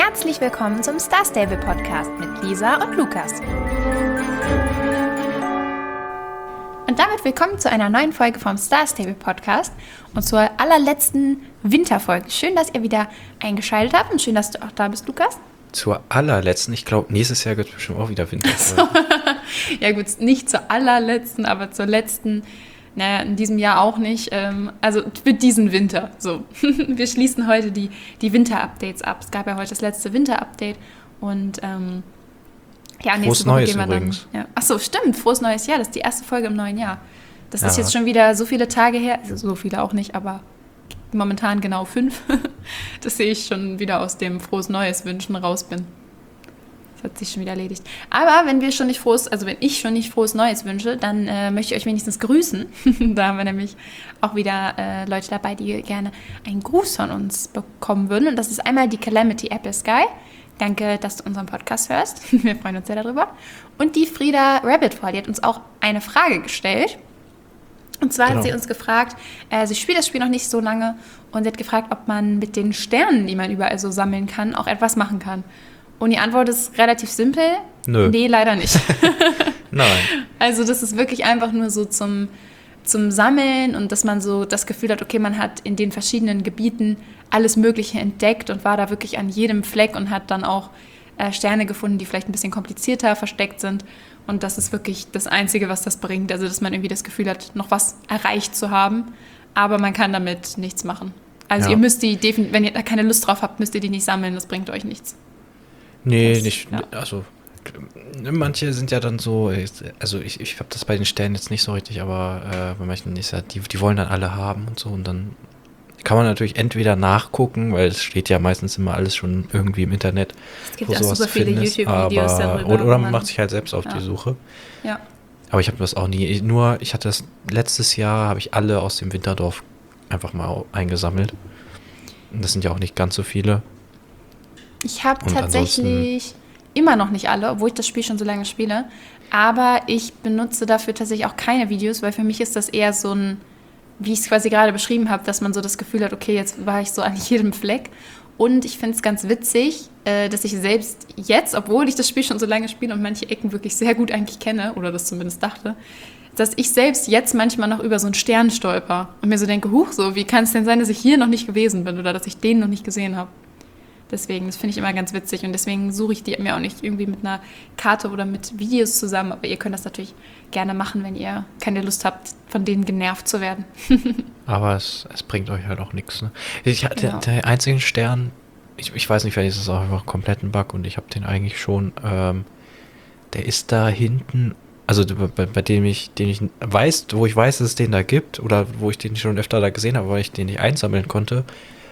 Herzlich willkommen zum Star Stable Podcast mit Lisa und Lukas. Und damit willkommen zu einer neuen Folge vom Star Stable Podcast und zur allerletzten Winterfolge. Schön, dass ihr wieder eingeschaltet habt und schön, dass du auch da bist, Lukas. Zur allerletzten, ich glaube, nächstes Jahr wird es bestimmt auch wieder Winterfolge. Ja gut, nicht zur allerletzten, aber zur letzten. Naja, in diesem Jahr auch nicht. Also für diesen Winter. So. Wir schließen heute die Winter-Updates ab. Es gab ja heute das letzte Winter-Update. Und nächste Woche gehen wir übrigens. Dann. Ja. Achso, stimmt. Frohes neues Jahr. Das ist die erste Folge im neuen Jahr. Das ist jetzt schon wieder so viele Tage her. Also so viele auch nicht, aber momentan genau 5. Das sehe ich schon wieder aus dem Frohes Neues wünschen raus bin. Das hat sich schon wieder erledigt. Aber wenn ich schon nicht frohes Neues wünsche, dann möchte ich euch wenigstens grüßen. Da haben wir nämlich auch wieder Leute dabei, die gerne einen Gruß von uns bekommen würden. Und das ist einmal die Calamity Apple Sky. Danke, dass du unseren Podcast hörst. Wir freuen uns sehr darüber. Und die Frieda Rabbitfall, die hat uns auch eine Frage gestellt. Und zwar hat sie uns gefragt, sie spielt das Spiel noch nicht so lange und sie hat gefragt, ob man mit den Sternen, die man überall so sammeln kann, auch etwas machen kann. Und die Antwort ist relativ simpel. Nö. Nee, leider nicht. Nein. Also das ist wirklich einfach nur so zum Sammeln und dass man so das Gefühl hat, okay, man hat in den verschiedenen Gebieten alles Mögliche entdeckt und war da wirklich an jedem Fleck und hat dann auch Sterne gefunden, die vielleicht ein bisschen komplizierter versteckt sind. Und das ist wirklich das Einzige, was das bringt. Also dass man irgendwie das Gefühl hat, noch was erreicht zu haben, aber man kann damit nichts machen. Also ihr müsst die, wenn ihr da keine Lust drauf habt, müsst ihr die nicht sammeln, das bringt euch nichts. Nee, nicht. Ja. Also, manche sind ja dann so, also ich habe das bei den Sternen jetzt nicht so richtig, aber bei manchen ist ja, die wollen dann alle haben und so. Und dann kann man natürlich entweder nachgucken, weil es steht ja meistens immer alles schon irgendwie im Internet. Es gibt auch super viele YouTube-Videos darüber. Oder man macht sich halt selbst auf die Suche. Ja. Aber ich habe das auch nie. Ich hatte das letztes Jahr, habe ich alle aus dem Winterdorf einfach mal eingesammelt. Und das sind ja auch nicht ganz so viele. Ich habe tatsächlich immer noch nicht alle, obwohl ich das Spiel schon so lange spiele. Aber ich benutze dafür tatsächlich auch keine Videos, weil für mich ist das eher so ein, wie ich es quasi gerade beschrieben habe, dass man so das Gefühl hat, okay, jetzt war ich so an jedem Fleck. Und ich finde es ganz witzig, dass ich selbst jetzt, obwohl ich das Spiel schon so lange spiele und manche Ecken wirklich sehr gut eigentlich kenne, oder das zumindest dachte, dass ich selbst jetzt manchmal noch über so einen Stern stolper und mir so denke, huch, so, wie kann es denn sein, dass ich hier noch nicht gewesen bin oder dass ich den noch nicht gesehen habe? Deswegen, das finde ich immer ganz witzig und deswegen suche ich die mir auch nicht irgendwie mit einer Karte oder mit Videos zusammen, aber ihr könnt das natürlich gerne machen, wenn ihr keine Lust habt, von denen genervt zu werden. Aber es bringt euch halt auch nichts. Ne? Der einzige Stern, ich weiß nicht, vielleicht ist es auch einfach komplett ein Bug und ich habe den eigentlich schon, der ist da hinten, also bei dem ich weiß, wo ich weiß, dass es den da gibt oder wo ich den schon öfter da gesehen habe, weil ich den nicht einsammeln konnte.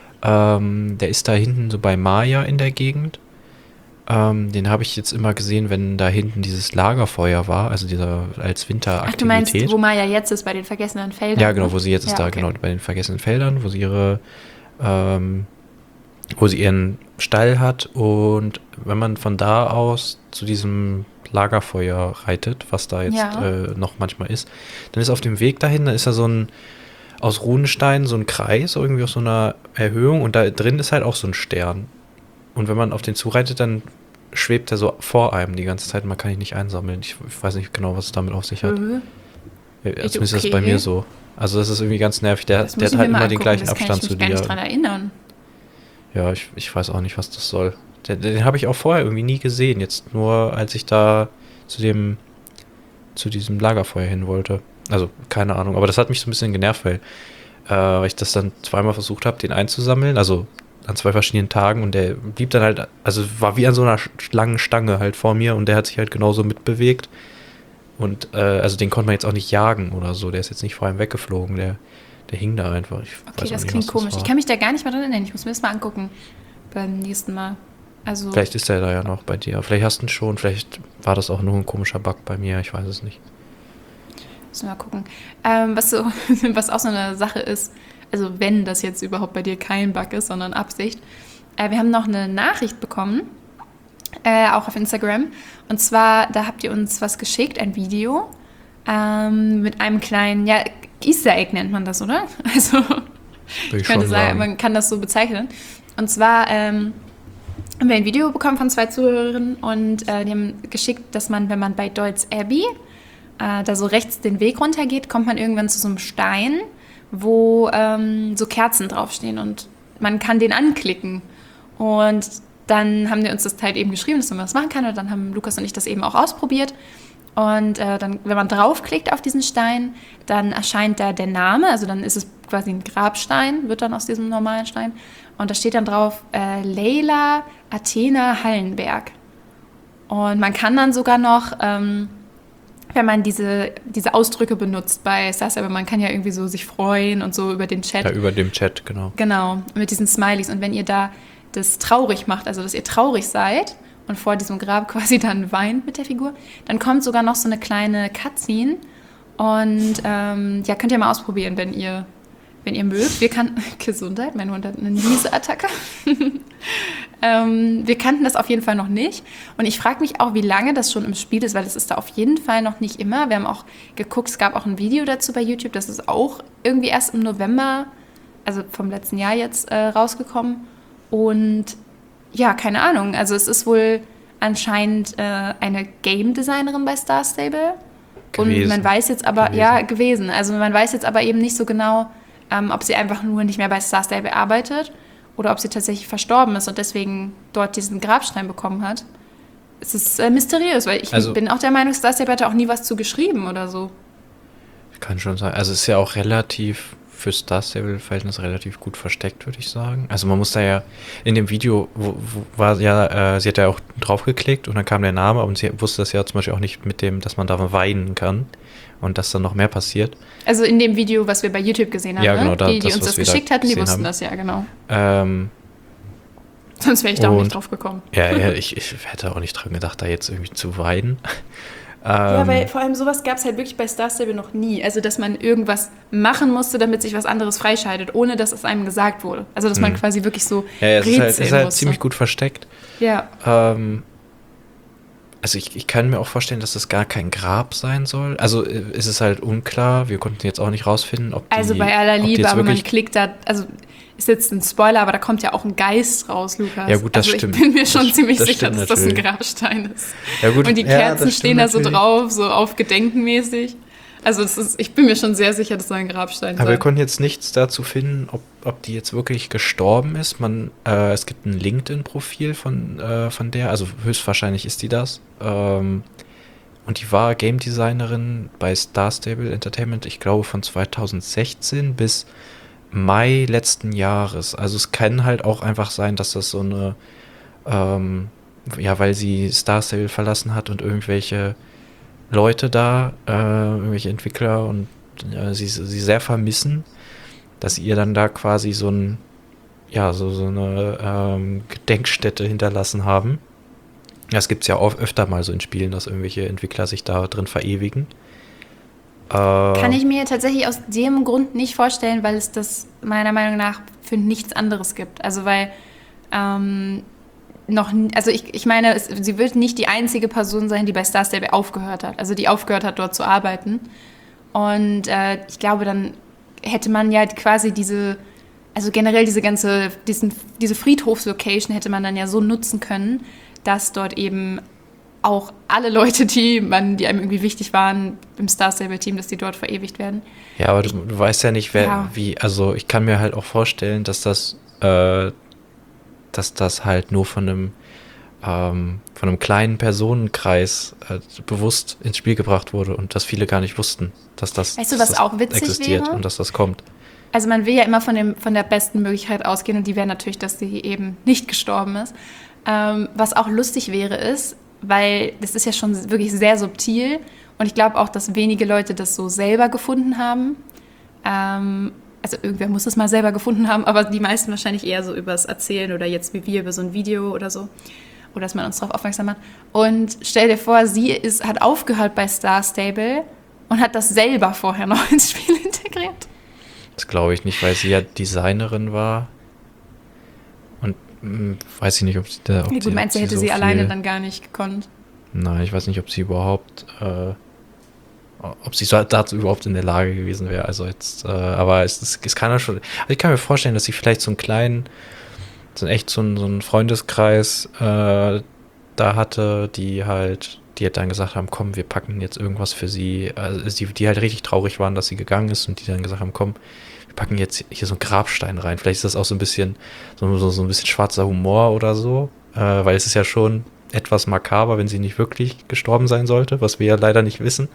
Der ist da hinten so bei Maya in der Gegend. Den habe ich jetzt immer gesehen, wenn da hinten dieses Lagerfeuer war, also dieser als Winteraktivität. Ach, du meinst, wo Maya jetzt ist, bei den vergessenen Feldern? Ja, genau, wo sie jetzt ist, okay. Genau, bei den vergessenen Feldern, wo sie ihren Stall hat. Und wenn man von da aus zu diesem Lagerfeuer reitet, was da jetzt noch manchmal ist, dann ist auf dem Weg dahin, da ist da so ein aus Runenstein so ein Kreis, irgendwie auf so einer Erhöhung und da drin ist halt auch so ein Stern. Und wenn man auf den zureitet, dann schwebt er so vor einem die ganze Zeit und man kann ihn nicht einsammeln. Ich weiß nicht genau, was es damit auf sich hat. Zumindest ist das bei mir so. Also das ist irgendwie ganz nervig. Der hat halt immer den gleichen Abstand zu dir. Ich kann mich gar nicht dran erinnern. Ja, ich weiß auch nicht, was das soll. Den habe ich auch vorher irgendwie nie gesehen. Jetzt nur, als ich da zu diesem Lagerfeuer hin wollte. Also, keine Ahnung. Aber das hat mich so ein bisschen genervt, weil ich das dann zweimal versucht habe, den einzusammeln. Also an 2 verschiedenen Tagen. Und der blieb dann halt, also war wie an so einer langen Stange halt vor mir. Und der hat sich halt genauso mitbewegt. Und also den konnte man jetzt auch nicht jagen oder so. Der ist jetzt nicht vor einem weggeflogen. Der hing da einfach. Okay, das klingt komisch. Ich kann mich da gar nicht mehr dran erinnern. Ich muss mir das mal angucken beim nächsten Mal. Also vielleicht ist der da ja noch bei dir. Vielleicht hast du ihn schon. Vielleicht war das auch nur ein komischer Bug bei mir. Ich weiß es nicht. Müssen wir mal gucken. Was auch so eine Sache ist, also wenn das jetzt überhaupt bei dir kein Bug ist, sondern Absicht. Wir haben noch eine Nachricht bekommen, auch auf Instagram. Und zwar, da habt ihr uns was geschickt, ein Video mit einem kleinen, Easter Egg nennt man das, oder? Also ich könnte sagen, man kann das so bezeichnen. Und zwar haben wir ein Video bekommen von 2 Zuhörerinnen und die haben geschickt, dass man, wenn man bei Doyle's Abbey da so rechts den Weg runtergeht, kommt man irgendwann zu so einem Stein, wo so Kerzen draufstehen und man kann den anklicken. Und dann haben die uns das halt eben geschrieben, dass man das machen kann und dann haben Lukas und ich das eben auch ausprobiert. Und dann, wenn man draufklickt auf diesen Stein, dann erscheint da der Name, also dann ist es quasi ein Grabstein, wird dann aus diesem normalen Stein. Und da steht dann drauf Leila Athena Hallenberg. Und man kann dann sogar noch, wenn man diese Ausdrücke benutzt bei Star Stable, man kann ja irgendwie so sich freuen und so über den Chat. Ja, über dem Chat, genau. Genau, mit diesen Smileys. Und wenn ihr da das traurig macht, also dass ihr traurig seid und vor diesem Grab quasi dann weint mit der Figur, dann kommt sogar noch so eine kleine Cutscene. Und ja, könnt ihr mal ausprobieren, wenn ihr mögt. Gesundheit, mein Hund hat eine Nieseattacke. Wir kannten das auf jeden Fall noch nicht. Und ich frage mich auch, wie lange das schon im Spiel ist, weil das ist da auf jeden Fall noch nicht immer. Wir haben auch geguckt, es gab auch ein Video dazu bei YouTube, das ist auch irgendwie erst im November, also vom letzten Jahr jetzt rausgekommen. Und ja, keine Ahnung. Also es ist wohl anscheinend eine Game Designerin bei Star Stable. Gewesen. Und man weiß jetzt aber, gewesen. Also man weiß jetzt aber eben nicht so genau, ob sie einfach nur nicht mehr bei Star Stable arbeitet oder ob sie tatsächlich verstorben ist und deswegen dort diesen Grabstein bekommen hat. Es ist mysteriös, weil ich bin auch der Meinung, Star Stable hatte auch nie was zu geschrieben oder so. Kann schon sein. Also es ist ja auch relativ für Star Stable-Verhältnis relativ gut versteckt, würde ich sagen. Also man muss da ja, in dem Video war ja, sie hat ja auch drauf geklickt und dann kam der Name und sie wusste das ja zum Beispiel auch nicht mit dem, dass man da weinen kann und dass dann noch mehr passiert. Also in dem Video, was wir bei YouTube gesehen haben, ja, genau, die uns das geschickt hatten, die wussten das ja, genau. Sonst wäre ich da auch nicht drauf gekommen. Ja, ich hätte auch nicht dran gedacht, da jetzt irgendwie zu weinen. Ja, weil vor allem sowas gab es halt wirklich bei Star Stable noch nie. Also, dass man irgendwas machen musste, damit sich was anderes freischaltet, ohne dass es einem gesagt wurde. Also, dass man quasi wirklich so rätseln musste. Es ist halt ziemlich gut versteckt. Ja. Also, ich kann mir auch vorstellen, dass das gar kein Grab sein soll. Also, ist es halt unklar. Wir konnten jetzt auch nicht rausfinden, ob die... Also, bei aller Liebe, aber man klickt da... Also, ist jetzt ein Spoiler, aber da kommt ja auch ein Geist raus, Lukas. Ja gut, das also stimmt. Ich bin mir schon ziemlich sicher, dass natürlich. das ein Grabstein ist. Ja, gut. Und die Kerzen stehen da so drauf, so auf Gedenkenmäßig. Also ich bin mir schon sehr sicher, dass das ein Grabstein ist. Aber wir konnten jetzt nichts dazu finden, ob die jetzt wirklich gestorben ist. Es gibt ein LinkedIn-Profil von der, also höchstwahrscheinlich ist die das. Und die war Game Designerin bei Star Stable Entertainment, ich glaube von 2016 bis Mai letzten Jahres. Also es kann halt auch einfach sein, dass das so eine, weil sie Star Stable verlassen hat und irgendwelche Leute da, irgendwelche Entwickler und sie sehr vermissen, dass sie ihr dann da quasi so eine Gedenkstätte hinterlassen haben. Das gibt es ja auch öfter mal so in Spielen, dass irgendwelche Entwickler sich da drin verewigen. Kann ich mir tatsächlich aus dem Grund nicht vorstellen, weil es das meiner Meinung nach für nichts anderes gibt. Also weil ich meine, sie wird nicht die einzige Person sein, die bei Star Stable aufgehört hat. Also die aufgehört hat, dort zu arbeiten. Und ich glaube, dann hätte man ja quasi diese Friedhofslocation hätte man dann ja so nutzen können, dass dort eben auch alle Leute, die einem irgendwie wichtig waren im Star Stable-Team, dass die dort verewigt werden. Ja, aber du weißt ja nicht, wie, also ich kann mir halt auch vorstellen, dass das halt nur von einem kleinen Personenkreis bewusst ins Spiel gebracht wurde und dass viele gar nicht wussten, dass das, weißt du, was auch witzig existiert wäre? Und dass das kommt. Also man will ja immer von der besten Möglichkeit ausgehen und die wäre natürlich, dass sie eben nicht gestorben ist. Was auch lustig wäre, ist, weil das ist ja schon wirklich sehr subtil und ich glaube auch, dass wenige Leute das so selber gefunden haben. Also irgendwer muss es mal selber gefunden haben, aber die meisten wahrscheinlich eher so übers Erzählen oder jetzt wie wir über so ein Video oder so. Oder dass man uns darauf aufmerksam macht. Und stell dir vor, sie hat aufgehört bei Star Stable und hat das selber vorher noch ins Spiel integriert. Das glaube ich nicht, weil sie ja Designerin war. Und weiß ich nicht, ob sie da... Du meinst, hätte sie alleine dann gar nicht gekonnt? Nein, ich weiß nicht, ob sie überhaupt... ob sie dazu überhaupt in der Lage gewesen wäre. Also jetzt, aber es kann ja schon... Also ich kann mir vorstellen, dass sie vielleicht so einen kleinen echt so ein Freundeskreis da hatte, die halt dann gesagt haben, komm, wir packen jetzt irgendwas für sie, also die halt richtig traurig waren, dass sie gegangen ist und die dann gesagt haben, komm, wir packen jetzt hier so einen Grabstein rein. Vielleicht ist das auch so ein bisschen so ein bisschen schwarzer Humor oder so, weil es ist ja schon etwas makaber, wenn sie nicht wirklich gestorben sein sollte, was wir ja leider nicht wissen.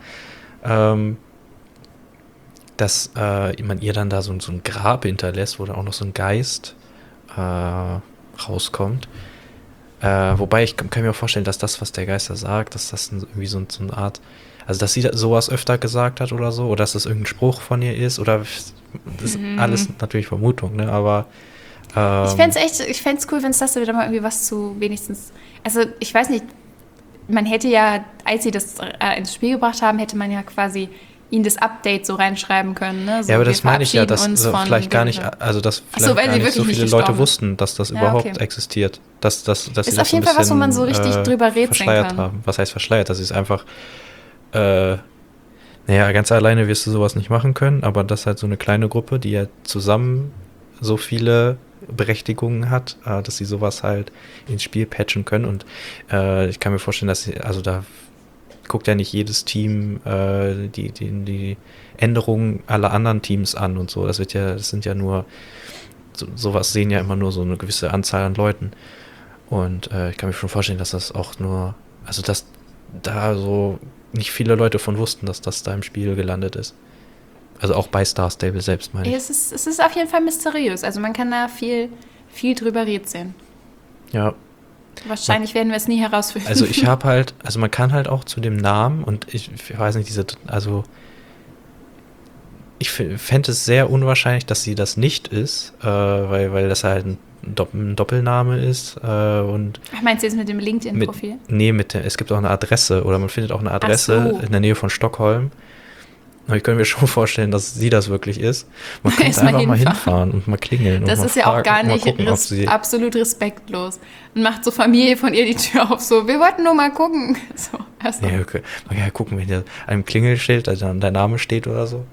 Dass man ihr dann da so ein Grab hinterlässt, wo dann auch noch so ein Geist rauskommt. Wobei ich kann mir auch vorstellen, dass das, was der Geist da sagt, dass das irgendwie so eine Art, also dass sie sowas öfter gesagt hat oder so, oder dass das irgendein Spruch von ihr ist, oder das ist alles natürlich Vermutung, ne? Aber ich fände es cool, wenn es das wieder mal irgendwie was zu wenigstens, also ich weiß nicht, man hätte ja, als sie das ins Spiel gebracht haben, hätte man ja quasi ihnen das Update so reinschreiben können. Ne? So, ja, aber das meine ich ja, dass vielleicht gar nicht, also dass vielleicht gar nicht so viele Leute wussten, dass das überhaupt existiert. Dass ist sie auf das jeden so Fall was, wo man so richtig drüber rätseln verschleiert kann. Haben. Was heißt verschleiert? Das ist einfach, naja, ganz alleine wirst du sowas nicht machen können, aber das ist halt so eine kleine Gruppe, die ja zusammen so viele Berechtigungen hat, dass sie sowas halt ins Spiel patchen können. Und ich kann mir vorstellen, dass sie, also da guckt ja nicht jedes Team die Änderungen aller anderen Teams an und so. Das sind ja nur, sowas sehen ja immer nur so eine gewisse Anzahl an Leuten. Und ich kann mir schon vorstellen, dass das auch nur, also dass da so nicht viele Leute von wussten, dass das da im Spiel gelandet ist. Also auch bei Star Stable selbst, meine ich. Es ist auf jeden Fall mysteriös. Also man kann da viel drüber rätseln. Ja. Wahrscheinlich werden wir es nie herausfinden. Also ich habe halt, also man kann halt auch zu dem Namen und ich weiß nicht, ich fände es sehr unwahrscheinlich, dass sie das nicht ist, weil das halt ein Doppelname ist. Und meinst du jetzt mit dem LinkedIn-Profil? Es gibt auch eine Adresse oder man findet auch eine Adresse in der Nähe von Stockholm. Und ich könnte mir schon vorstellen, dass sie das wirklich ist. Man könnte einfach mal hinfahren und mal klingeln. Das und ist ja auch gar nicht absolut respektlos. Und macht so Familie von ihr die Tür auf, so, wir wollten nur mal gucken. So, ja, okay. Man kann ja gucken, wenn hier einem Klingelschild dann dein Name steht oder so.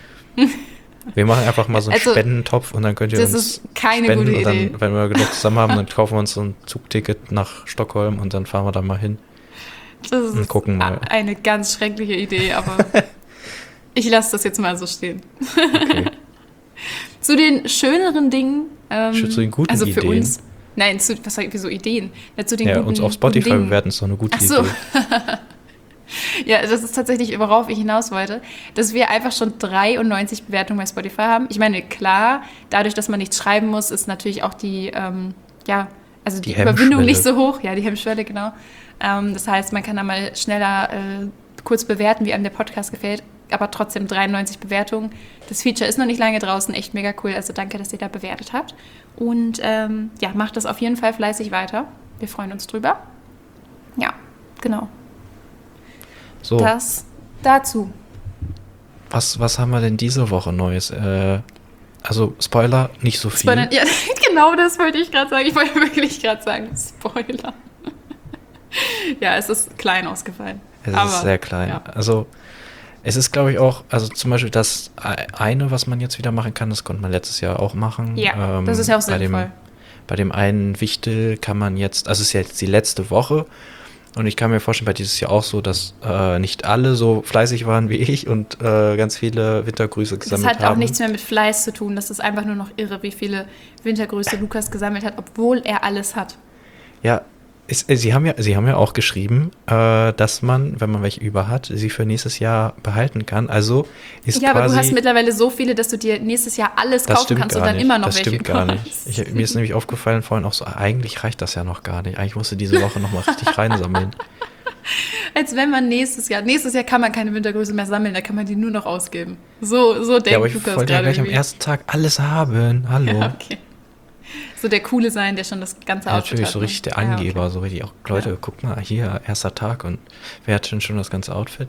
Wir machen einfach mal so einen Spendentopf und dann könnt ihr uns keine spenden. Gute und dann, Idee. wenn wir genug zusammen haben, dann kaufen wir uns so ein Zugticket nach Stockholm und dann fahren wir da mal hin. Das ist und gucken mal. Eine ganz schreckliche Idee, aber ich lasse das jetzt mal so stehen. Okay. Zu den schöneren Dingen. Zu den guten also für Ideen. Uns. Nein, was sag ich, wieso Ideen? Ja, zu den guten, uns auf Spotify bewerten ist doch eine gute Idee. Ja, das ist tatsächlich, worauf ich hinaus wollte, dass wir einfach schon 93 Bewertungen bei Spotify haben. Ich meine, klar, dadurch, dass man nichts schreiben muss, ist natürlich auch die Überwindung nicht so hoch. Ja, die Hemmschwelle, genau. Das heißt, man kann da mal schneller kurz bewerten, wie einem der Podcast gefällt, aber trotzdem 93 Bewertungen. Das Feature ist noch nicht lange draußen, echt mega cool. Also danke, dass ihr da bewertet habt. Und macht das auf jeden Fall fleißig weiter. Wir freuen uns drüber. Ja, genau. So. Das dazu. Was haben wir denn diese Woche Neues? Also Spoiler, nicht so viel. Spoiler, ja, genau das wollte ich gerade sagen. Ich wollte wirklich gerade sagen, Spoiler. Ja, es ist klein ausgefallen. Es ist sehr klein. Ja. Also es ist, glaube ich, auch, also zum Beispiel das eine, was man jetzt wieder machen kann, das konnte man letztes Jahr auch machen. Ja, das ist ja auch sinnvoll. Bei dem einen Wichtel kann man jetzt, also es ist jetzt die letzte Woche und ich kann mir vorstellen, bei dieses Jahr auch so, dass nicht alle so fleißig waren wie ich und ganz viele Wintergrüße gesammelt haben. Das hat auch nichts mehr mit Fleiß zu tun. Das ist einfach nur noch irre, wie viele Wintergrüße Lukas gesammelt hat, obwohl er alles hat. Ja, Sie haben ja auch geschrieben, dass man, wenn man welche über hat, sie für nächstes Jahr behalten kann. Also ist ja, aber du hast mittlerweile so viele, dass du dir nächstes Jahr alles kaufen kannst und dann immer noch welche über hast. Das stimmt gar nicht. Mir ist nämlich aufgefallen vorhin auch so, eigentlich reicht das ja noch gar nicht. Eigentlich musst du diese Woche noch mal richtig reinsammeln. Als wenn man nächstes Jahr kann man keine Wintergröße mehr sammeln, da kann man die nur noch ausgeben. So denkt Lukas gerade. Ja, aber ich wollte ja gleich am ersten Tag alles haben. Hallo. Ja, okay. So der Coole sein, der schon das ganze Outfit natürlich hat. So richtig der Angeber, ja, okay. So richtig auch, Leute, guck mal, hier, erster Tag und wer hat schon das ganze Outfit?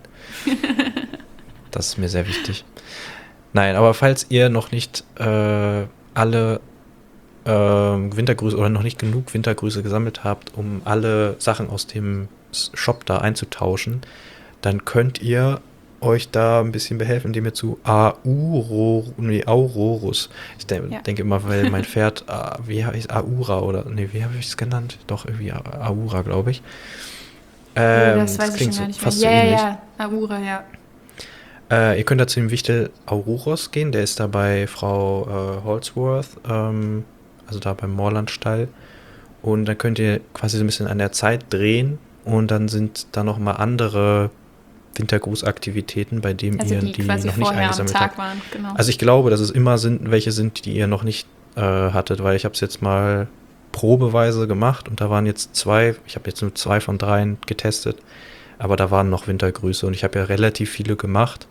Das ist mir sehr wichtig. Nein, aber falls ihr noch nicht alle Wintergrüße oder noch nicht genug Wintergrüße gesammelt habt, um alle Sachen aus dem Shop da einzutauschen, dann könnt ihr euch da ein bisschen behelfen, indem ihr zu Aurorus. Ich denke immer, weil mein Pferd, wie heißt Aura oder, wie habe ich es genannt? Doch, irgendwie Aura, glaube ich. Das weiß ich schon gar nicht mehr. So ähnlich. Ja, Aura, ja. Ihr könnt da zu dem Wichtel Auroros gehen, der ist da bei Frau Holdsworth, also da beim Moorlandstall. Und dann könnt ihr quasi so ein bisschen an der Zeit drehen und dann sind da nochmal andere Wintergrußaktivitäten, bei denen ihr die noch nicht eingesammelt habt. Genau. Also ich glaube, dass es immer welche sind, die ihr noch nicht hattet, weil ich habe es jetzt mal probeweise gemacht und da waren jetzt 2, ich habe jetzt nur 2 von 3 getestet, aber da waren noch Wintergrüße und ich habe ja relativ viele gemacht.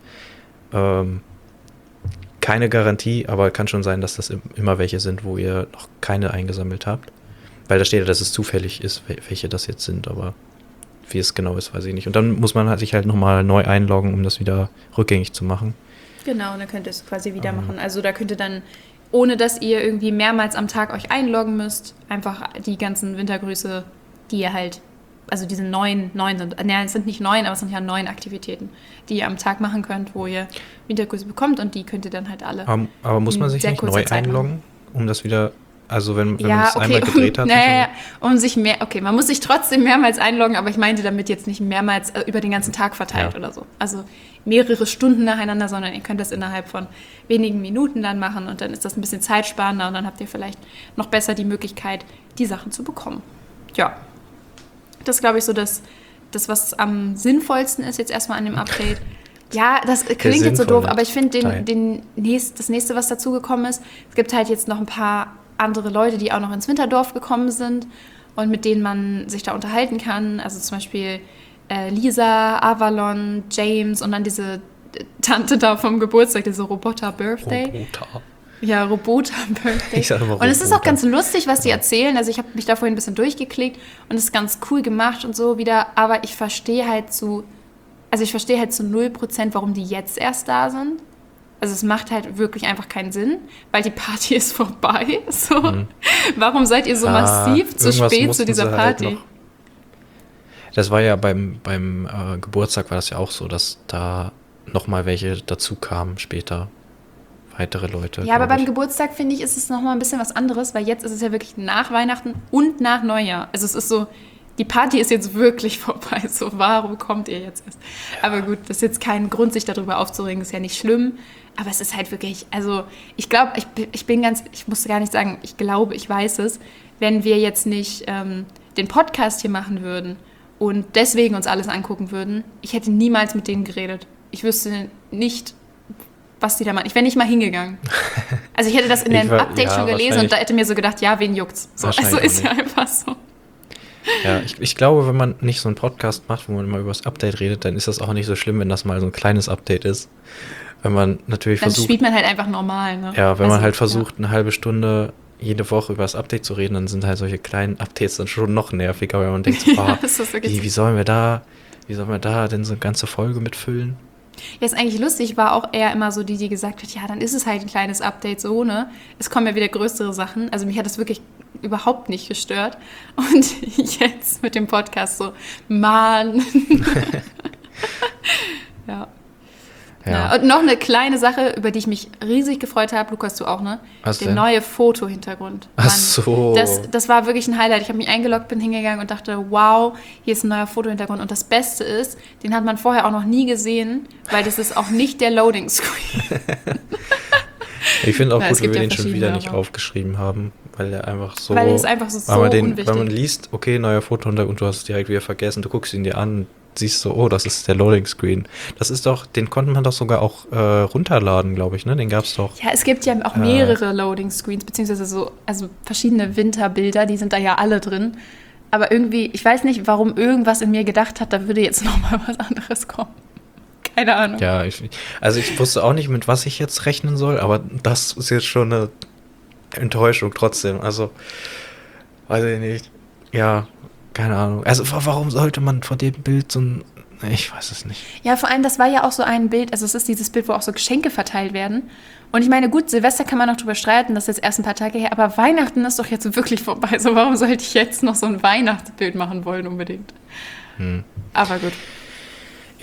Keine Garantie, aber kann schon sein, dass das immer welche sind, wo ihr noch keine eingesammelt habt. Weil da steht ja, dass es zufällig ist, welche das jetzt sind, aber wie es genau ist, weiß ich nicht. Und dann muss man sich halt nochmal neu einloggen, um das wieder rückgängig zu machen. Genau, und dann könnt ihr es quasi wieder machen. Also da könnt ihr dann, ohne dass ihr irgendwie mehrmals am Tag euch einloggen müsst, einfach die ganzen Wintergrüße, die ihr halt, also diese neun sind, es sind nicht 9, aber es sind ja 9 Aktivitäten, die ihr am Tag machen könnt, wo ihr Wintergrüße bekommt und die könnt ihr dann halt alle. Aber muss man sich nicht neu einloggen, um das wieder... Also wenn man es einmal gedreht hat? Man muss sich trotzdem mehrmals einloggen, aber ich meinte damit jetzt nicht mehrmals über den ganzen Tag verteilt oder so. Also mehrere Stunden nacheinander, sondern ihr könnt das innerhalb von wenigen Minuten dann machen und dann ist das ein bisschen zeitsparender und dann habt ihr vielleicht noch besser die Möglichkeit, die Sachen zu bekommen. Ja, das ist, glaube ich, so das, was am sinnvollsten ist jetzt erstmal an dem Update. Ja, das klingt jetzt so doof, aber ich finde das nächste, was dazugekommen ist, es gibt halt jetzt noch ein paar andere Leute, die auch noch ins Winterdorf gekommen sind und mit denen man sich da unterhalten kann. Also zum Beispiel Lisa, Avalon, James und dann diese Tante da vom Geburtstag, diese Roboter-Birthday. Ja, Roboter-Birthday. Ich sag immer Roboter. Und es ist auch ganz lustig, was die erzählen. Also ich habe mich da vorhin ein bisschen durchgeklickt und es ist ganz cool gemacht und so wieder. Aber ich verstehe halt zu 0%, warum die jetzt erst da sind. Also es macht halt wirklich einfach keinen Sinn, weil die Party ist vorbei. So. Warum seid ihr so massiv zu spät zu dieser Party? Halt das war ja beim Geburtstag war das ja auch so, dass da nochmal welche dazu kamen später. Weitere Leute. Ja, aber beim Geburtstag, finde ich, ist es nochmal ein bisschen was anderes, weil jetzt ist es ja wirklich nach Weihnachten und nach Neujahr. Also es ist so, die Party ist jetzt wirklich vorbei. So, warum kommt ihr jetzt erst? Ja. Aber gut, das ist jetzt kein Grund, sich darüber aufzuregen. Das ist ja nicht schlimm. Aber es ist halt wirklich, also ich glaube, ich musste gar nicht sagen, ich glaube, ich weiß es, wenn wir jetzt nicht den Podcast hier machen würden und deswegen uns alles angucken würden, ich hätte niemals mit denen geredet. Ich wüsste nicht, was die da machen. Ich wäre nicht mal hingegangen. Also ich hätte das in dem Update schon gelesen und da hätte mir so gedacht, ja, wen juckt's? So, also ist ja einfach so. Ja, ich glaube, wenn man nicht so einen Podcast macht, wo man immer über das Update redet, dann ist das auch nicht so schlimm, wenn das mal so ein kleines Update ist. Wenn man natürlich dann spielt man halt einfach normal, ne? Ja, wenn man halt versucht, eine halbe Stunde jede Woche über das Update zu reden, dann sind halt solche kleinen Updates dann schon noch nerviger, weil man denkt, so, wie sollen wir da denn so eine ganze Folge mitfüllen? Ja, ist eigentlich lustig. Ich war auch eher immer so die gesagt hat, ja, dann ist es halt ein kleines Update so, ne? Es kommen ja wieder größere Sachen. Also mich hat das wirklich überhaupt nicht gestört. Und jetzt mit dem Podcast so, Mann. Ja. Ja. Und noch eine kleine Sache, über die ich mich riesig gefreut habe, Lukas, du auch, ne? Was Der denn? neue Fotohintergrund. Ach so. Das war wirklich ein Highlight. Ich habe mich eingeloggt, bin hingegangen und dachte, wow, hier ist ein neuer Fotohintergrund. Und das Beste ist, den hat man vorher auch noch nie gesehen, weil das ist auch nicht der Loading Screen. Ich finde auch gut, wenn wir den schon wieder nicht aufgeschrieben haben, weil es einfach so unwichtig. Weil man liest, okay, neuer Fotohintergrund, du hast es direkt wieder vergessen, du guckst ihn dir an, siehst so, oh, das ist der Loading Screen. Das ist doch, den konnte man doch sogar auch runterladen, glaube ich, ne? Den gab es doch. Ja, es gibt ja auch mehrere Loading Screens, beziehungsweise also verschiedene Winterbilder, die sind da ja alle drin. Aber irgendwie, ich weiß nicht, warum irgendwas in mir gedacht hat, da würde jetzt nochmal was anderes kommen. Keine Ahnung. Ja, ich wusste auch nicht, mit was ich jetzt rechnen soll, aber das ist jetzt schon eine Enttäuschung trotzdem. Also, weiß ich nicht. Ja, keine Ahnung. Also, warum sollte man vor dem Bild so ein... Ich weiß es nicht. Ja, vor allem, das war ja auch so ein Bild, also es ist dieses Bild, wo auch so Geschenke verteilt werden. Und ich meine, gut, Silvester kann man noch drüber streiten, das ist jetzt erst ein paar Tage her, aber Weihnachten ist doch jetzt wirklich vorbei. So, warum sollte ich jetzt noch so ein Weihnachtsbild machen wollen unbedingt? Aber gut.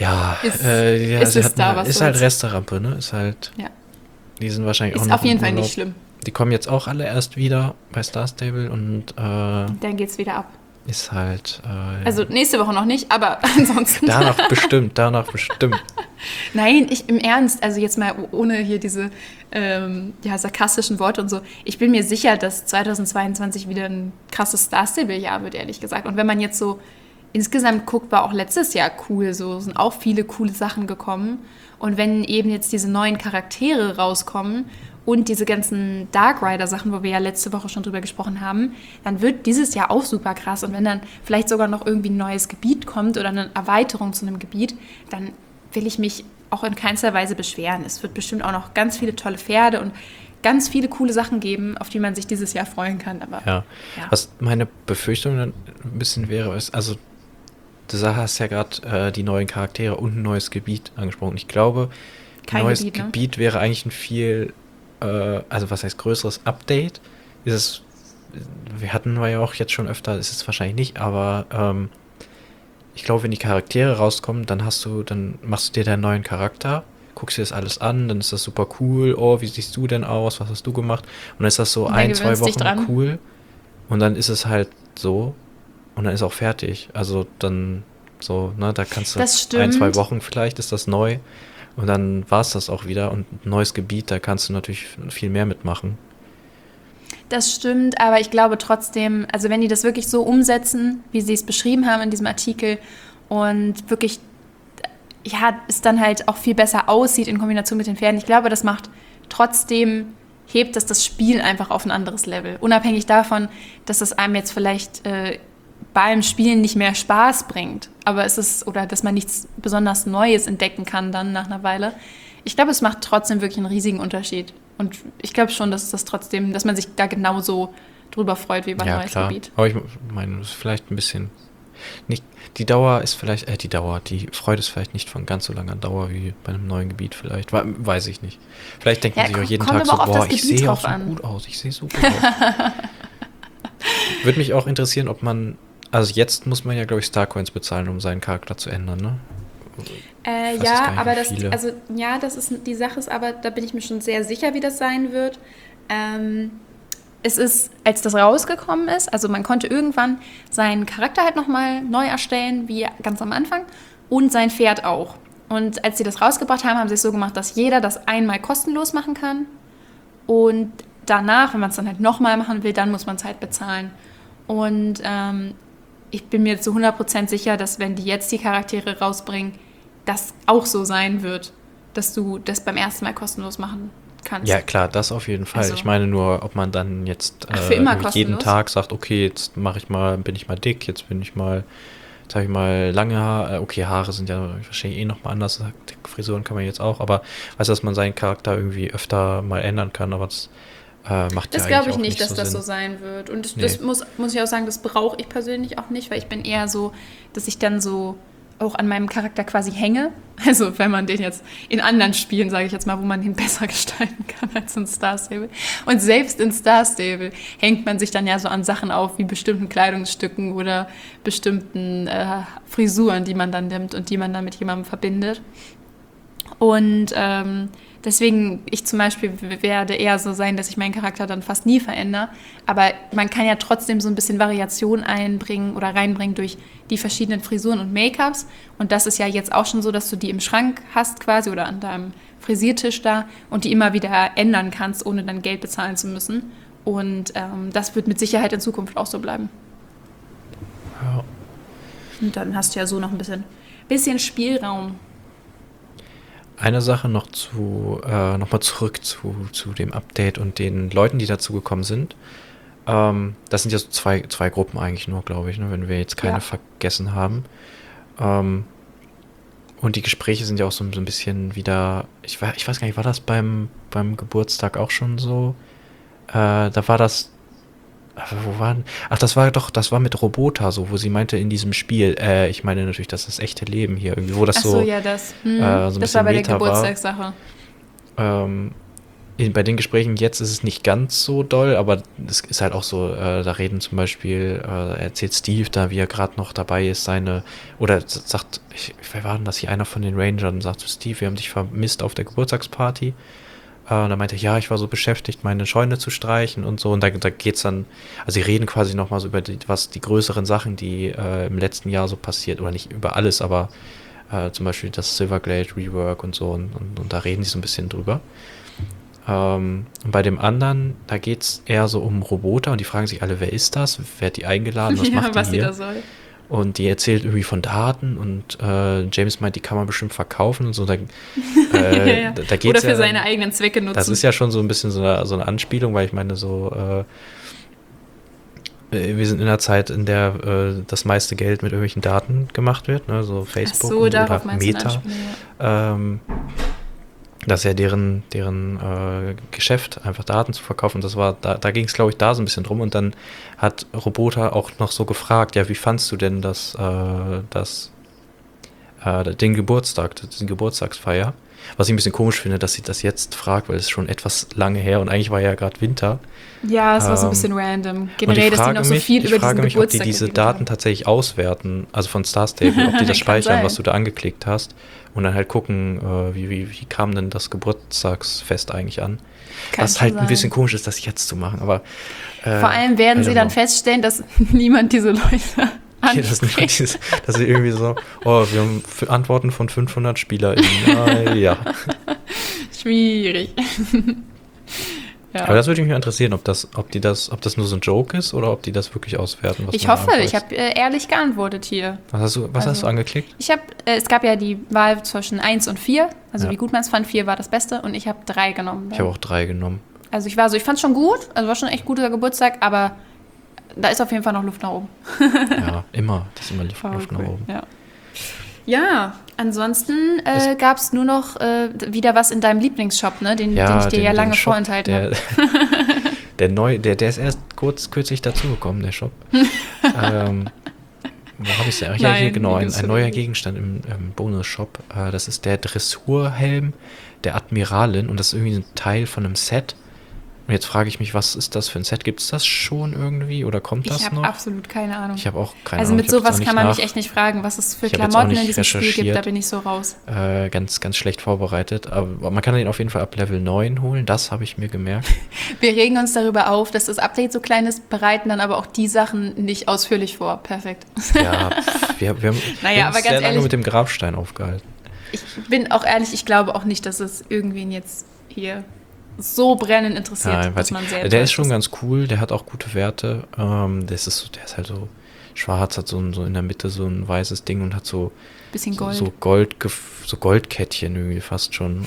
Ja, Ist sie da was ist halt Resterampe, ne? Ist halt. Ja. Die sind wahrscheinlich Ist auch noch auf jeden im Fall Urlaub. nicht schlimm. Die kommen jetzt auch alle erst wieder bei Star Stable und Dann geht's wieder ab. ist halt. Also nächste Woche noch nicht, aber ansonsten. Danach bestimmt. Nein, im Ernst, also jetzt mal ohne hier diese sarkastischen Worte und so. Ich bin mir sicher, dass 2022 wieder ein krasses Star Stable-Jahr wird, ehrlich gesagt. Und wenn man jetzt so insgesamt guckt, war auch letztes Jahr cool. So sind auch viele coole Sachen gekommen. Und wenn eben jetzt diese neuen Charaktere rauskommen und diese ganzen Dark Rider-Sachen, wo wir ja letzte Woche schon drüber gesprochen haben, dann wird dieses Jahr auch super krass. Und wenn dann vielleicht sogar noch irgendwie ein neues Gebiet kommt oder eine Erweiterung zu einem Gebiet, dann will ich mich auch in keinster Weise beschweren. Es wird bestimmt auch noch ganz viele tolle Pferde und ganz viele coole Sachen geben, auf die man sich dieses Jahr freuen kann. Aber, ja. Was meine Befürchtung dann ein bisschen wäre, ist, also du hast ja gerade die neuen Charaktere und ein neues Gebiet angesprochen. Ich glaube, ein neues Gebiet wäre eigentlich ein viel, also was heißt größeres Update. Wir ja auch jetzt schon öfter, ist es wahrscheinlich nicht, aber ich glaube, wenn die Charaktere rauskommen, dann machst du dir deinen neuen Charakter, guckst dir das alles an, dann ist das super cool. Oh, wie siehst du denn aus? Was hast du gemacht? Und dann ist das so 1-2 Wochen cool. Und dann ist es halt so. Und dann ist auch fertig. Also dann so, ne, da kannst du 1-2 Wochen vielleicht ist das neu. Und dann war es das auch wieder. Und ein neues Gebiet, da kannst du natürlich viel mehr mitmachen. Das stimmt, aber ich glaube trotzdem, also wenn die das wirklich so umsetzen, wie sie es beschrieben haben in diesem Artikel und wirklich, ja, es dann halt auch viel besser aussieht in Kombination mit den Pferden, ich glaube, das macht trotzdem, hebt das Spiel einfach auf ein anderes Level. Unabhängig davon, dass das einem jetzt vielleicht beim Spielen nicht mehr Spaß bringt, aber oder dass man nichts besonders Neues entdecken kann dann nach einer Weile. Ich glaube, es macht trotzdem wirklich einen riesigen Unterschied. Und ich glaube schon, dass man sich da genauso drüber freut wie beim neues Gebiet. Aber ich meine, es ist vielleicht ein bisschen nicht. Die Freude ist vielleicht nicht von ganz so langer Dauer wie bei einem neuen Gebiet vielleicht. Weiß ich nicht. Vielleicht denken sich auch jeden Tag so, boah, ich sehe auch so gut aus. Ich sehe so gut aus. Würde mich auch interessieren, ob man, also jetzt muss man ja, glaube ich, Starcoins bezahlen, um seinen Charakter zu ändern, ne? Das ist die Sache, ist aber, da bin ich mir schon sehr sicher, wie das sein wird. Es ist, als das rausgekommen ist, also man konnte irgendwann seinen Charakter halt nochmal neu erstellen, wie ganz am Anfang, und sein Pferd auch. Und als sie das rausgebracht haben, haben sie es so gemacht, dass jeder das einmal kostenlos machen kann. Und danach, wenn man es dann halt nochmal machen will, dann muss man es halt bezahlen. Und ich bin mir zu 100% sicher, dass wenn die jetzt die Charaktere rausbringen, das auch so sein wird, dass du das beim ersten Mal kostenlos machen kannst. Ja, klar, das auf jeden Fall. Also, ich meine nur, ob man dann jetzt jeden Tag sagt, okay, jetzt bin ich mal dick, jetzt habe ich mal lange Haare. Okay, Haare sind ja wahrscheinlich nochmal anders. Frisuren kann man jetzt auch, aber weißt du, dass man seinen Charakter irgendwie öfter mal ändern kann, aber das macht ja eigentlich auch nicht so Sinn. Das glaube ich nicht, dass das so sein wird. Und das muss ich auch sagen, das brauche ich persönlich auch nicht, weil ich bin eher so, dass ich dann so auch an meinem Charakter quasi hänge. Also wenn man den jetzt in anderen Spielen, sage ich jetzt mal, wo man den besser gestalten kann als in Star Stable. Und selbst in Star Stable hängt man sich dann ja so an Sachen auf, wie bestimmten Kleidungsstücken oder bestimmten Frisuren, die man dann nimmt und die man dann mit jemandem verbindet. Und deswegen, ich zum Beispiel werde eher so sein, dass ich meinen Charakter dann fast nie verändere. Aber man kann ja trotzdem so ein bisschen Variation reinbringen durch die verschiedenen Frisuren und Make-ups. Und das ist ja jetzt auch schon so, dass du die im Schrank hast quasi oder an deinem Frisiertisch da und die immer wieder ändern kannst, ohne dann Geld bezahlen zu müssen. Und das wird mit Sicherheit in Zukunft auch so bleiben. Ja. Und dann hast du ja so noch ein bisschen Spielraum. Eine Sache noch nochmal zurück zu dem Update und den Leuten, die dazu gekommen sind. Das sind ja so zwei Gruppen eigentlich nur, glaube ich, ne, wenn wir jetzt keine vergessen haben. Und die Gespräche sind ja auch so ein bisschen wieder, ich weiß gar nicht, war das beim Geburtstag auch schon so? Da war das, das war mit Robota so, wo sie meinte in diesem Spiel, ich meine natürlich, das ist das echte Leben hier irgendwie, wo das so ein das bisschen war bei der Meta Geburtstagssache. bei den Gesprächen jetzt ist es nicht ganz so doll, aber es ist halt auch so, da reden zum Beispiel, erzählt Steve da, wie er gerade noch dabei ist, sagt, wer war denn das hier, einer von den Rangern, sagt zu Steve, wir haben dich vermisst auf der Geburtstagsparty. Und dann meinte er, ja, ich war so beschäftigt, meine Scheune zu streichen und so. Und da geht's dann, also sie reden quasi nochmal so über die größeren Sachen, die im letzten Jahr so passiert, oder nicht über alles, aber zum Beispiel das Silverglade Rework und so. Und da reden sie so ein bisschen drüber. Und bei dem anderen, da geht es eher so um Roboter und die fragen sich alle, wer ist das? Wer hat die eingeladen? Was macht die hier? Da soll. Und die erzählt irgendwie von Daten und James meint, die kann man bestimmt verkaufen und so. Da geht's oder für seine eigenen Zwecke nutzen. Das ist ja schon so ein bisschen so eine Anspielung, weil ich meine, so wir sind in einer Zeit, in der das meiste Geld mit irgendwelchen Daten gemacht wird, ne? So Facebook oder Meta. Das ist ja deren Geschäft, einfach Daten zu verkaufen. Das war, da ging es, glaube ich, da so ein bisschen drum. Und dann hat Robota auch noch so gefragt, ja, wie fandst du denn den Geburtstag, die Geburtstagsfeier? Was ich ein bisschen komisch finde, dass sie das jetzt fragt, weil es ist schon etwas lange her und eigentlich war ja gerade Winter. Ja, es war so ein bisschen random. Generell, dass die noch so viel über diesen Geburtstag. Ich frage mich, ob die diese Daten tatsächlich auswerten, also von Star Stable, ob die das speichern, was du da angeklickt hast und dann halt gucken, wie kam denn das Geburtstagsfest eigentlich an. Was halt ein bisschen komisch ist, das jetzt zu machen, aber vor allem werden sie dann feststellen, dass niemand diese Leute dass sie irgendwie so, wir haben Antworten von 500 SpielerInnen. Ja. Schwierig. Ja. Aber das würde mich interessieren, ob das nur so ein Joke ist oder ob die das wirklich auswerten. Ich hoffe, ich habe ehrlich geantwortet hier. Was hast du angeklickt? Es gab ja die Wahl zwischen 1 und 4, also wie gut man es fand, 4 war das Beste und ich habe 3 genommen. Ich habe auch 3 genommen. Also ich fand es schon gut, also war schon echt guter Geburtstag, aber da ist auf jeden Fall noch Luft nach oben. Ja, immer. Das ist immer Luft nach oben. Ja, ansonsten gab es nur noch wieder was in deinem Lieblingsshop, ne? Den ich dir ja lange vorenthalten habe. Der ist erst kürzlich dazugekommen, der Shop. Wo habe ich es denn? Ja, hier genau, ein neuer Gegenstand im Bonus-Shop. Das ist der Dressurhelm der Admiralin und das ist irgendwie ein Teil von einem Set. Und jetzt frage ich mich, was ist das für ein Set? Gibt es das schon irgendwie oder kommt das noch? Ich habe absolut keine Ahnung. Ich habe auch keine Ahnung. Also mit sowas kann man mich echt nicht fragen, was es für Klamotten in diesem Spiel gibt, da bin ich so raus. Ganz, ganz schlecht vorbereitet. Aber man kann den auf jeden Fall ab Level 9 holen, das habe ich mir gemerkt. Wir regen uns darüber auf, dass das Update so klein ist, bereiten dann aber auch die Sachen nicht ausführlich vor. Perfekt. Ja, wir haben uns sehr lange mit dem Grabstein aufgehalten. Ich bin auch ehrlich, ich glaube auch nicht, dass es irgendwen jetzt hier so brennend interessiert, dass man sehr der ist schon ganz cool, der hat auch gute Werte. Der ist halt so schwarz, hat so in der Mitte so ein weißes Ding und hat so bisschen Gold. So Goldkettchen irgendwie fast schon.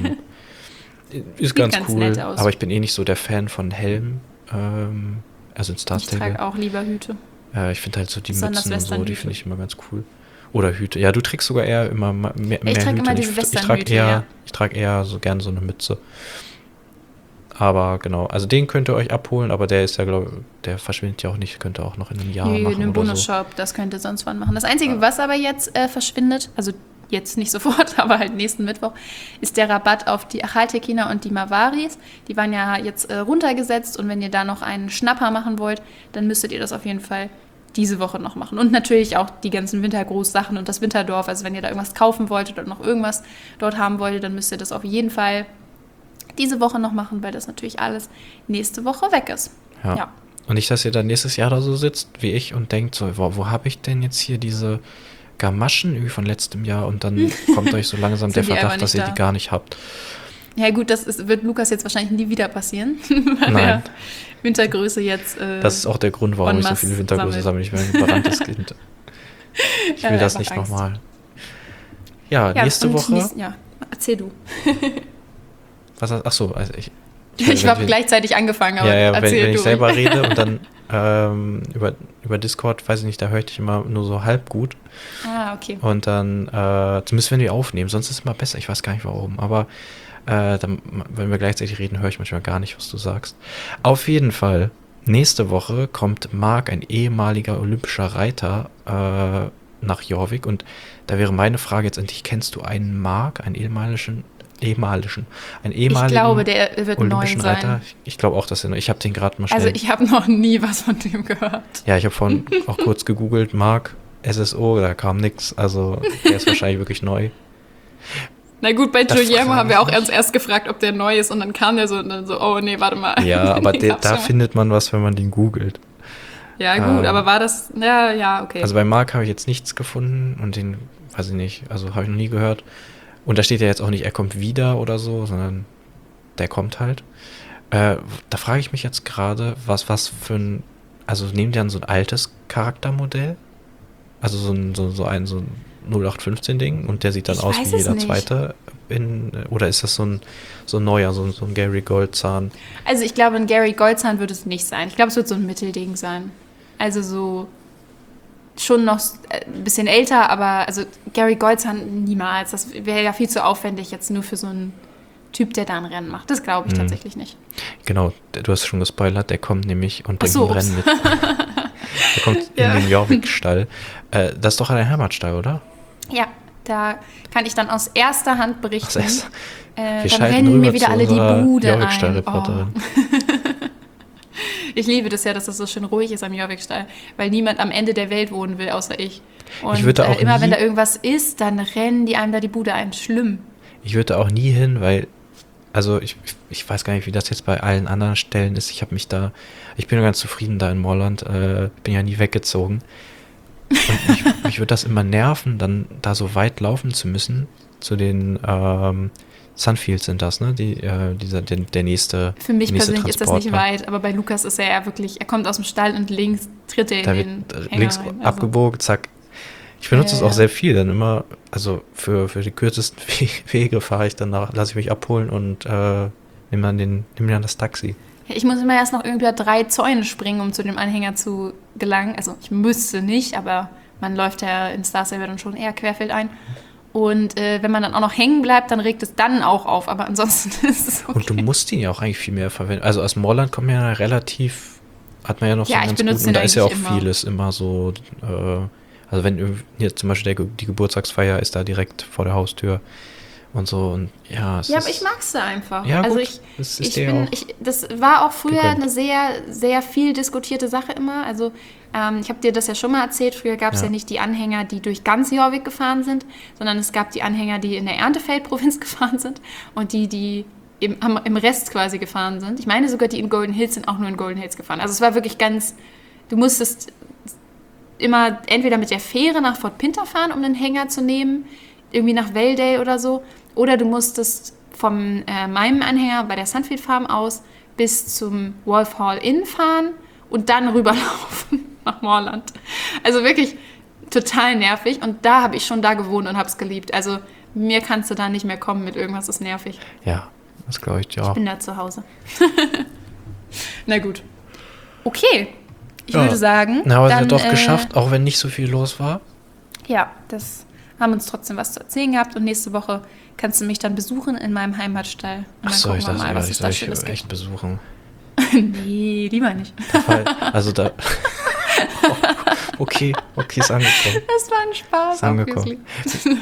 Ist ganz cool, nett aus. Aber ich bin nicht so der Fan von Helmen. Also in Star Stable. Ich trage auch lieber Hüte. Ich finde halt so die Mützen und so, die finde ich immer ganz cool. Oder Hüte. Ja, du trägst sogar eher immer mehr Hüte. Ich trage immer diese Westernhüte, ich trage eher so gerne so eine Mütze. Aber genau, also den könnt ihr euch abholen, aber der ist ja, glaube ich, der verschwindet ja auch nicht, könnt ihr auch noch in einem Jahr machen in einem Bonus-Shop, so. Das könnt ihr sonst wann machen. Das Einzige, was aber jetzt verschwindet, also jetzt nicht sofort, aber halt nächsten Mittwoch, ist der Rabatt auf die Achaltekina und die Mavaris. Die waren ja jetzt runtergesetzt und wenn ihr da noch einen Schnapper machen wollt, dann müsstet ihr das auf jeden Fall diese Woche noch machen. Und natürlich auch die ganzen Wintergroßsachen und das Winterdorf. Also wenn ihr da irgendwas kaufen wolltet oder noch irgendwas dort haben wolltet, dann müsst ihr das auf jeden Fall diese Woche noch machen, weil das natürlich alles nächste Woche weg ist. Ja. Und nicht, dass ihr dann nächstes Jahr da so sitzt wie ich und denkt so, wo habe ich denn jetzt hier diese Gamaschen irgendwie von letztem Jahr und dann kommt euch so langsam der Verdacht, dass ihr die gar nicht habt. Ja gut, wird Lukas jetzt wahrscheinlich nie wieder passieren, weil er Wintergröße jetzt das ist auch der Grund, warum ich so viele Wintergröße sammle. Ich bin ein verbranntes Kind. Ich will das nicht nochmal. Ja, nächste Woche. Erzähl du. Achso, also ich habe gleichzeitig angefangen, aber erzähl wenn ich selber rede und dann über Discord, weiß ich nicht, da höre ich dich immer nur so halb gut. Okay. Und dann, zumindest wenn wir aufnehmen, sonst ist es immer besser, ich weiß gar nicht warum, aber dann, wenn wir gleichzeitig reden, höre ich manchmal gar nicht, was du sagst. Auf jeden Fall, nächste Woche kommt Marc, ein ehemaliger olympischer Reiter, nach Jorvik und da wäre meine Frage jetzt an dich, kennst du einen Marc, einen ehemaligen ehemaligen Ich glaube, der wird neu olympischen sein. Reiter. Ich glaube auch, dass er neu. Ich habe den gerade mal schnell. Also ich habe noch nie was von dem gehört. Ja, ich habe vorhin auch kurz gegoogelt, Mark SSO, da kam nichts. Also der ist wahrscheinlich wirklich neu. Na gut, bei Das Guillermo frage haben wir ich auch mich. erst gefragt, ob der neu ist und dann kam der so und dann so, oh nee, warte mal. Ja, aber Den gab's da schon mal. findet man was, wenn man den googelt. Ja gut, aber war das, ja, okay. Also bei Mark habe ich jetzt nichts gefunden und den, weiß ich nicht, also habe ich noch nie gehört. Und da steht ja jetzt auch nicht, er kommt wieder oder so, sondern der kommt halt. Da frage ich mich jetzt gerade, was für ein, also nehmen die dann so ein altes Charaktermodell? Also so ein 0815-Ding und der sieht dann Ich aus weiß wie es jeder nicht. Zweite oder ist das so ein neuer, so ein Gary Goldzahn? Also ich glaube, ein Gary Goldzahn wird es nicht sein. Ich glaube, es wird so ein Mittelding sein. Also so schon noch ein bisschen älter, aber also Gary Goldzahn niemals. Das wäre ja viel zu aufwendig jetzt nur für so einen Typ, der da ein Rennen macht. Das glaube ich tatsächlich nicht. Genau, du hast schon gespoilert, der kommt nämlich und bringt so, ein Rennen mit. Der kommt in den Jorvik-Stall. Das ist doch ein Heimatstall, oder? Ja, da kann ich dann aus erster Hand berichten. Wir Dann schalten rennen rüber mir wieder zu alle die unserer Bude ein. Jorvik-Stall-Reporterin. Ich liebe das ja, dass das so schön ruhig ist am Jorvikstall, weil niemand am Ende der Welt wohnen will, außer ich. Und Ich würde auch immer nie- wenn da irgendwas ist, dann rennen die einem da die Bude ein. Schlimm. Ich würde da auch nie hin, weil, also ich weiß gar nicht, wie das jetzt bei allen anderen Stellen ist. Ich bin ganz zufrieden da in Moorland, bin ja nie weggezogen. Und mich würde das immer nerven, dann da so weit laufen zu müssen, zu den Sunfields sind das, ne? Der nächste Für mich der nächste persönlich ist das nicht Transportplan. weit, aber bei Lukas ist er ja wirklich, er kommt aus dem Stall und links tritt er in Da den wird Hänger links rein. abgebogen, zack. Ich benutze es auch sehr viel, dann immer, also für die kürzesten Wege fahre ich danach, lasse ich mich abholen und nehme dann das Taxi. Ja, ich muss immer erst noch irgendwie 3 Zäune springen, um zu dem Anhänger zu gelangen. Also ich müsste nicht, aber man läuft ja in Star Saber dann schon eher querfeldein. Und wenn man dann auch noch hängen bleibt, dann regt es dann auch auf. Aber ansonsten ist es okay. Und du musst ihn ja auch eigentlich viel mehr verwenden. Also aus Moorland kommt man ja relativ, hat man ja noch so Ja, einen ich ganz benutze guten, den da ist ja auch eigentlich immer. vieles immer so, also wenn hier zum Beispiel die Geburtstagsfeier ist da direkt vor der Haustür und so und ja. Ja, aber ich mag es da einfach. Ja, also gut, das ist dir auch das war auch früher gegönnt. eine sehr, sehr viel diskutierte Sache immer. Also ich habe dir das ja schon mal erzählt. Früher gab es ja nicht die Anhänger, die durch ganz Jorvik gefahren sind, sondern es gab die Anhänger, die in der Erntefeld-Provinz gefahren sind und die im Rest quasi gefahren sind. Ich meine sogar, die in Golden Hills sind auch nur in Golden Hills gefahren. Also es war wirklich du musstest immer entweder mit der Fähre nach Fort Pinter fahren, um den Hänger zu nehmen, irgendwie nach Valedale oder so, oder du musstest von meinem Anhänger bei der Sunfield Farm aus bis zum Wolf Hall Inn fahren und dann rüberlaufen nach Moorland. Also wirklich total nervig und da habe ich schon da gewohnt und habe es geliebt. Also mir kannst du da nicht mehr kommen mit irgendwas, ist nervig. Ja, das glaube ich dir auch. Ich bin da zu Hause. Na gut. Okay. Ich würde sagen, Na, aber es dann, hat doch geschafft, auch wenn nicht so viel los war. Ja, das haben uns trotzdem was zu erzählen gehabt und nächste Woche kannst du mich dann besuchen in meinem Heimatstall. Und dann Achso, ich gucken wir dachte, mal, was es da ich Schönes soll gibt. echt besuchen. Nee, lieber nicht. Also da. Okay, ist angekommen. Das war ein Spaß. Ist angekommen. obviously.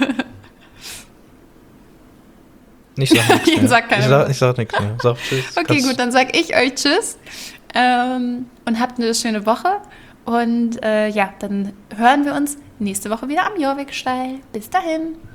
Ich sag nichts Ich mehr. sag keine Worte. Ich sag nichts mehr. Sag tschüss. Okay, gut, dann sag ich euch Tschüss und habt eine schöne Woche. Und ja, dann hören wir uns nächste Woche wieder am Jorvikstall. Bis dahin.